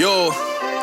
Yo,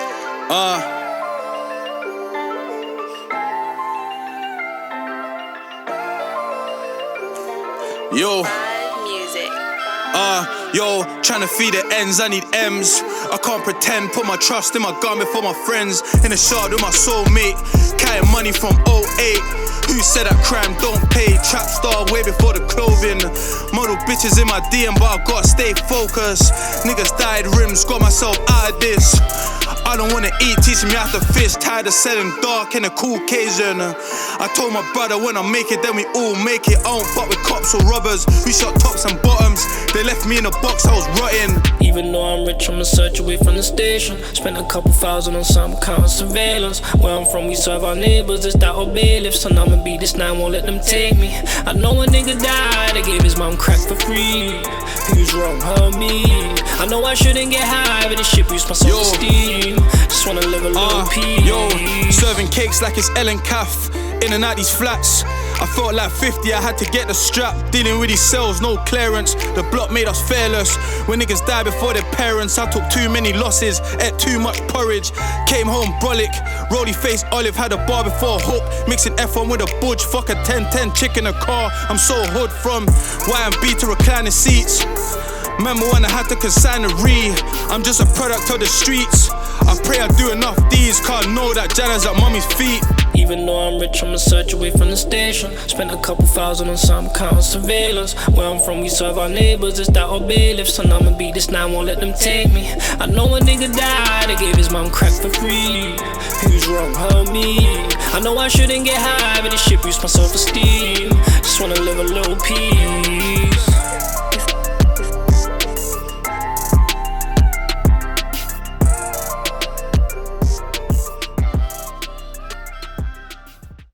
yo, Music. yo, tryna feed the ends, I need M's. I can't pretend, put my trust in my gun before my friends. In the shard with my soulmate, counting money from 08. Who said that crime don't pay? Trap star way before the clothing. Model bitches in my DM, but I gotta stay focused. Niggas died rims, got myself out of this. I don't wanna eat, teaching me how to fish. Tired of selling dark in a Caucasian. I told my brother when I make it, then we all make it. I don't fuck with cops or robbers. We shot tops and bottoms. They left me in a box, I was rotting. Even though I'm rich, I'm a search away from the station. Spent a couple thousand on some kind of surveillance. Where I'm from, we serve our neighbors, it's that old bailiffs. And I'ma beat this 9, won't let them take me. I know a nigga died, they gave his mom crack for free. Who's wrong, her, me? I know I shouldn't get high, but this shit boosts my self-esteem. Just wanna live a little peace. Yo, serving cakes like it's Ellen Caff. In and out these flats, I felt like 50, I had to get the strap. Dealing with these cells, no clearance. The block made us fearless. When niggas die before their parents, I took too many losses, ate too much porridge. Came home brolic, roly face olive, had a bar before a hook. Mixing F1 with a budge, fuck a 10-10 chick in a car. I'm so hood from Y&B to reclining seats. Remember when I had to consign a re. I'm just a product of the streets. I pray I do enough deeds, can't know that Jana's at mommy's feet. Even though I'm rich, I'm a search away from the station. Spent a couple thousand on some kind of surveillance. Where I'm from, we serve our neighbors, it's that old bailiffs. And I'ma beat this 9, won't let them take me. I know a nigga died, they gave his mom crack for free. Who's wrong, her, me? I know I shouldn't get high, but this shit boosts my self-esteem. Just wanna live a little peace.